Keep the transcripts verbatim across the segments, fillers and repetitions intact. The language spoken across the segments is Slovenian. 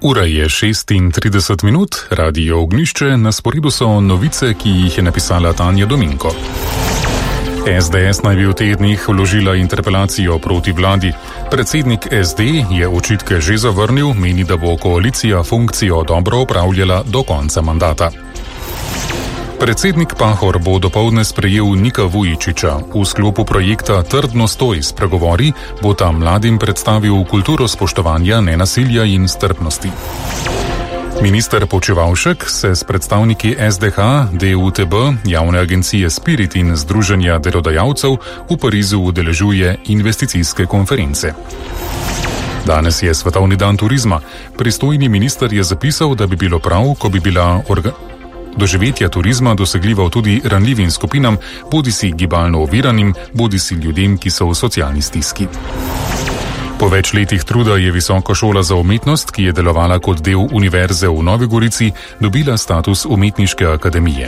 Ura je šestintrideset minut, Radio Ognjišče, na sporedu so novice, ki jih je napisala Tanja Dominko. es de es naj bi v teh dneh vložila interpelacijo proti vladi. Predsednik es de je očitke že zavrnil, meni, da bo koalicija funkcijo dobro opravljala do konca mandata. Predsednik Pahor bo dopoldne sprejel Nika Vujičiča. V sklopu projekta Trdno stoj spregovori bo tam mladim predstavil kulturo spoštovanja, nenasilja in strpnosti. Minister Počivalšek se s predstavniki es de ha, de u te be, javne agencije Spirit in Združenja delodajalcev v Parizu udeležuje investicijske konference. Danes je Svetovni dan turizma. Pristojni minister je zapisal, da bi bilo prav, ko bi bila orga... doživetja turizma dosegljiva tudi ranljivim skupinam, bodisi gibalno oviranim, bodisi ljudem, ki so v socialni stiski. Po več letih truda je Visoka šola za umetnost, ki je delovala kot del Univerze v Novi Gorici, dobila status umetniške akademije.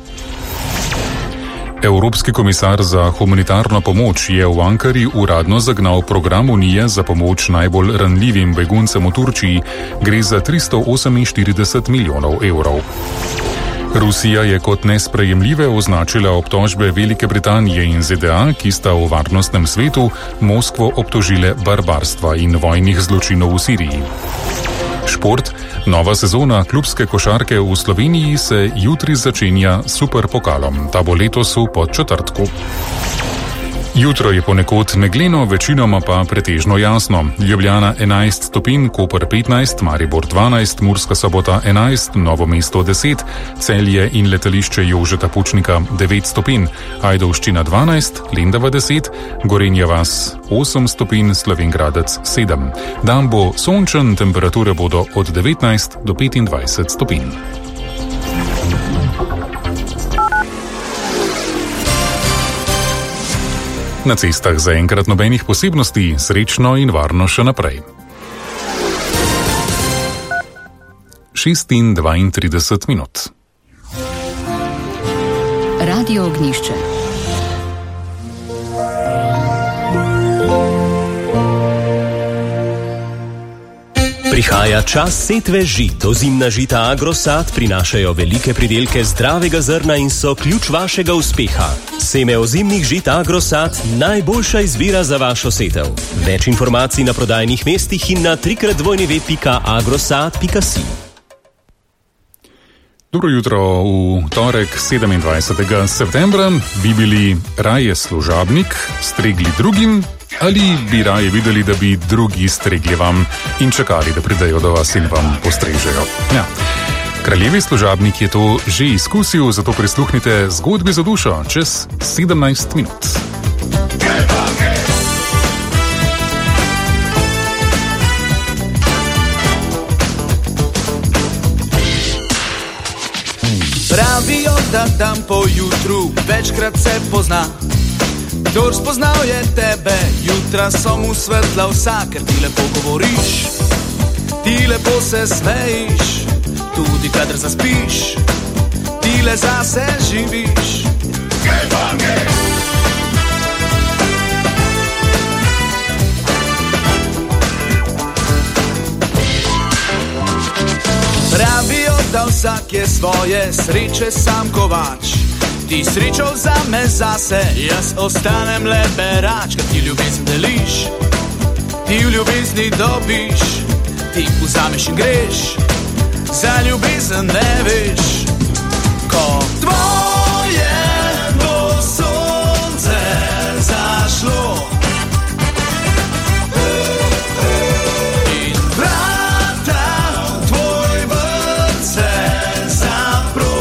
Evropski komisar za humanitarno pomoč je v Ankari uradno zagnal program Unije za pomoč najbolj ranljivim beguncem v Turčiji. Gre za tristo oseminštirideset milijonov evrov. Rusija je kot nesprejemljive označila obtožbe Velike Britanije in ze de a, ki sta v varnostnem svetu Moskvo obtožile barbarstva in vojnih zločinov v Siriji. Šport. Nova sezona klubske košarke v Sloveniji se jutri začenja s superpokalom. Ta bo letos v Podčetrtku. Jutro je ponekod megleno, večinoma pa pretežno jasno. Ljubljana enajst stopinj, Koper petnajst, Maribor dvanajst, Murska Sobota enajst, Novo mesto deset, Celje in letališče Jožeta Pučnika devet stopinj, Ajdovščina dvanajst, Lendava deset, Gorenja vas osem stopinj, Slovenj Gradec sedem. Dan bo sončen, temperature bodo od devetnajst do petindvajset stopinj. Na cestah zaenkrat nobenih posebnosti, srečno in varno še naprej. šestindvaintrideset minut. Radio Ognjišče. Prihaja čas setve žit. Ozimna žita Agrosad prinašajo velike pridelke zdravega zrna in so ključ vašega uspeha. Seme ozimnih žit Agrosad, najboljša izbira za vašo setev. Več informacij na prodajnih mestih in na trikrat dvojni ve pika agrosad pika si. Dobro jutro v torek sedemindvajsetega septembra. Bi bili raje služabnik, stregli drugim, ali bi raje videli, da bi drugi stregli vam in čakali, da pridejo do vas in vam postrežejo? Ja. Kraljevi služabnik je to že izkusil, zato prisluhnite zgodbi za dušo čez sedemnajst minut. Pravijo, da dan po jutru večkrat se pozna. Kdor spoznal je tebe, jutra so mu svetla vsa, ker ti lepo govoriš, ti lepo se smejiš, tudi kadar zaspiš, ti le zase živiš. Pravijo, da vsak je svoje sreče sam kovač. Ti srečo vzame zase, jaz ostanem le berač. Ker ti ljubezen deliš, ti v ljubezni dobiš, ti vzameš in greš, za ljubezen ne veš. Ko tvoje bo sonce zašlo in vrata tvoj vrt se zapro,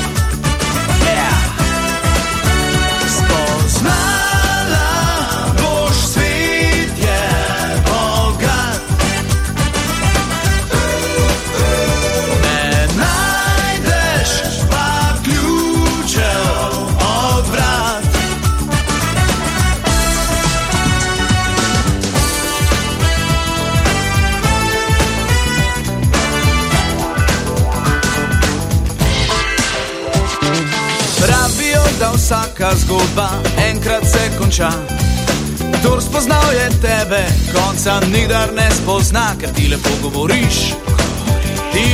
vsaka zgodba enkrat se konča. Kdor spoznal je tebe, konca nikdar ne spozna, ker ti lepo govoriš,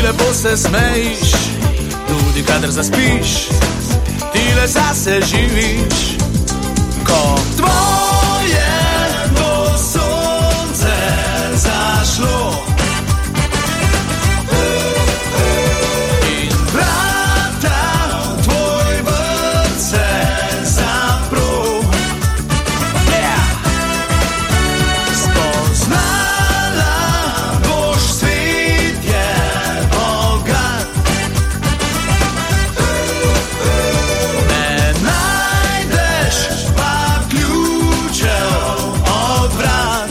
lepo se smejiš, tudi kadar zaspiš, ti le zase živiš. Ko tvoje bo sonce zašlo in vrata v tvoj vrt se zapro, yeah. Spoznala boš svet je bogat, ne najdeš pa ključev od vrat.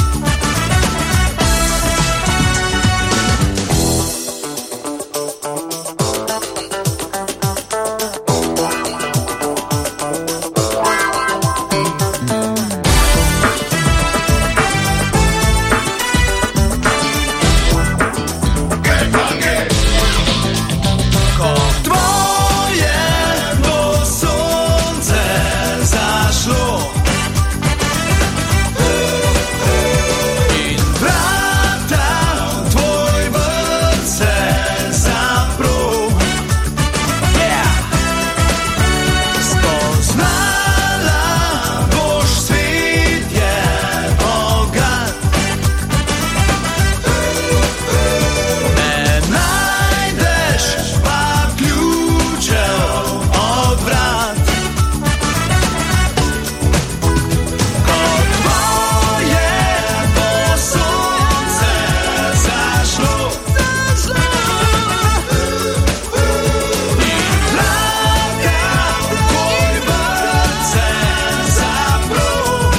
Ko tvoje bo sonce zašlo in vrata v tvoj vrt se zapro, yeah. Spoznala boš svet je bogat, ne najdeš pa ključev od vrat. Ko tvoje bo sonce zašlo in vrata v tvoj vrt se zapro,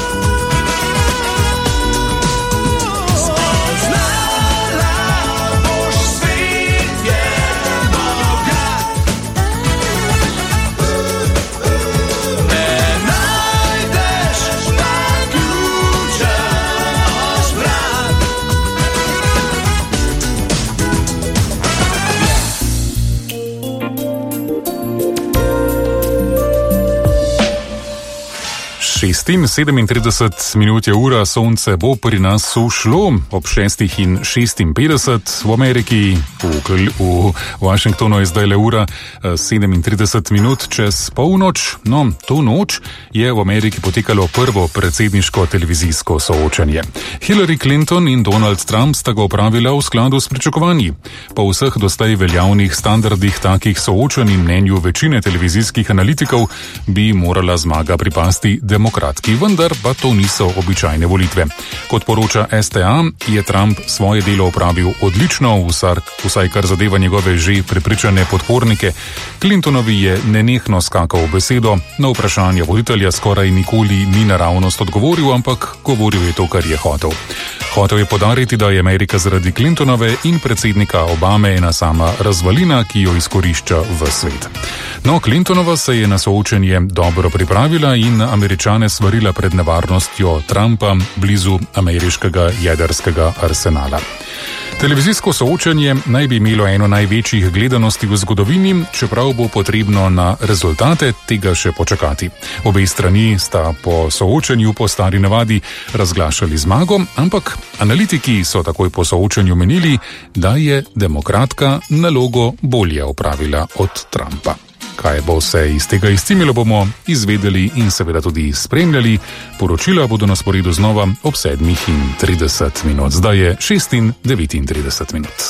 spoznala boš svet je bogat, ne najdeš pa ključev od vrat. šest in sedemintrideset minut je ura, sonce bo pri nas ušlo ob šestih in šestinpetdeset v Ameriki, v, Kl- v Washingtonu je zdaj le ura eh, sedemintrideset minut čez polnoč. No, to noč je v Ameriki potekalo prvo predsedniško televizijsko soočenje. Hillary Clinton in Donald Trump sta ga opravila v skladu s pričakovanji. Po vseh doslej veljavnih standardih takih soočenj in mnenju večine televizijskih analitikov bi morala zmaga pripasti demokratki, vendar pa to niso običajne volitve. Kot poroča S T A, je Trump svoje delo opravil odlično, vsar, vsaj kar zadeva njegove že prepričane podpornike. Clintonovi je nenehno skakal v besedo, na vprašanja voditelja skoraj nikoli ni naravnost odgovoril, ampak govoril je to, kar je hotel. Hotel je podariti, da je Amerika zaradi Clintonove in predsednika Obame ena sama razvalina, ki jo izkorišča v svet. No, Clintonova se je na soočenje dobro pripravila in Američane svarila pred nevarnostjo Trumpa blizu ameriškega jedrskega arsenala. Televizijsko soočenje naj bi imelo eno največjih gledanosti v zgodovini, čeprav bo potrebno na rezultate tega še počakati. Obe strani sta po soočenju po stari navadi razglašali zmago, ampak analitiki so takoj po soočenju menili, da je demokratka nalogo bolje opravila od Trumpa. Kaj bo se iz tega izcimilo, bomo izvedeli in seveda tudi spremljali. Poročila bodo na sporedu znova ob sedmih in trideset minut. Zdaj je šest in devetintrideset minut.